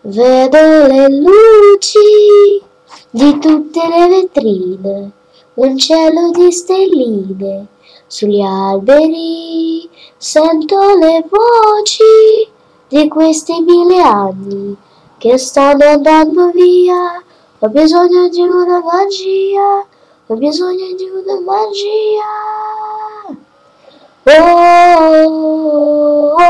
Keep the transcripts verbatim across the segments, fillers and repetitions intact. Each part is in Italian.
Vedo le luci di tutte le vetrine, un cielo di stelline sugli alberi, sento le voci di questi mille anni che stanno andando via. Ho bisogno di una magia, ho bisogno di una magia. Oh,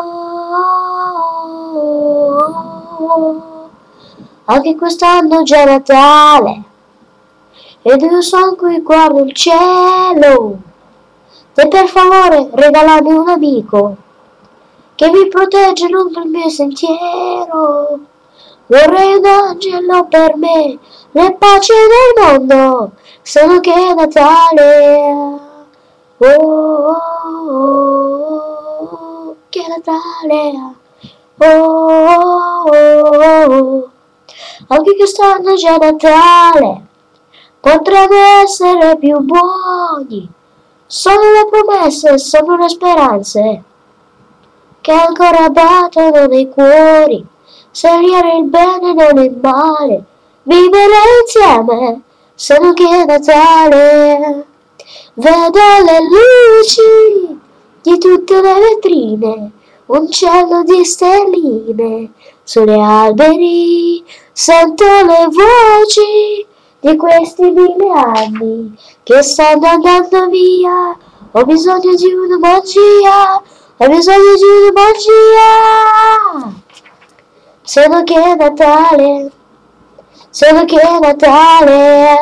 oh, oh, anche quest'anno già è Natale ed io sono qui, guardo il cielo. E per favore regalami un amico che mi protegge lungo il mio sentiero. Vorrei un angelo per me, le pace nel mondo, solo che è Natale. Oh, oh, oh, oh, che è Natale. Oh, oh, oh, oh. Anche quest'anno è già Natale, potremmo essere più buoni. Sono le promesse, sono le speranze che ancora battono nei cuori. Scegliere il bene non il male, vivere insieme, solo che è Natale. Vedo le luci di tutte le vetrine, un cielo di stelline sugli alberi, sento le voci di questi mille anni che stanno andando via. Ho bisogno di una magia, ho bisogno di una magia. Solo che è Natale, solo che è Natale.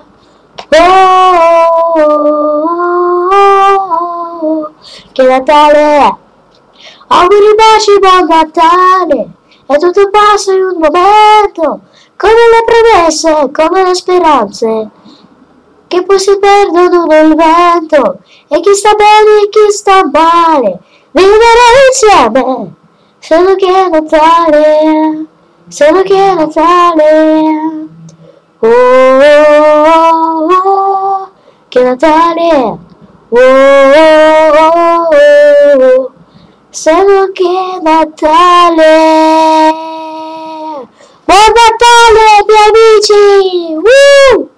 Oh, oh, oh, oh, che Natale è. Auguri, baci, buon Natale. E tutto passa in un momento, come le promesse, come le speranze, che poi si perdono nel vento. E chi sta bene e chi sta male, vivere insieme, solo che è Natale, solo che è Natale. Oh, oh, oh, che Natale è. Oh, oh, oh, oh, solo che è Natale. Buon Natale, miei amici! Woo!